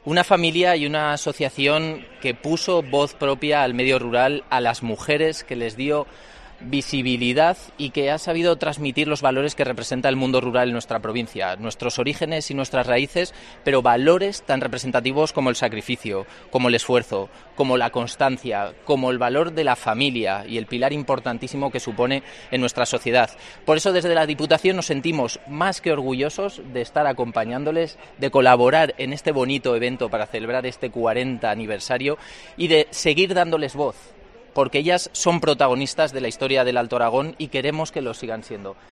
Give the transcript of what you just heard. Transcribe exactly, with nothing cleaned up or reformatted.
Una familia y una asociación que puso voz propia al medio rural, a las mujeres, que les dio visibilidad y que ha sabido transmitir los valores que representa el mundo rural en nuestra provincia, nuestros orígenes y nuestras raíces, pero valores tan representativos como el sacrificio, como el esfuerzo, como la constancia, como el valor de la familia y el pilar importantísimo que supone en nuestra sociedad. Por eso desde la Diputación nos sentimos más que orgullosos de estar acompañándoles, de colaborar en este bonito evento para celebrar este cuarenta aniversario y de seguir dándoles voz, porque ellas son protagonistas de la historia del Alto Aragón y queremos que lo sigan siendo.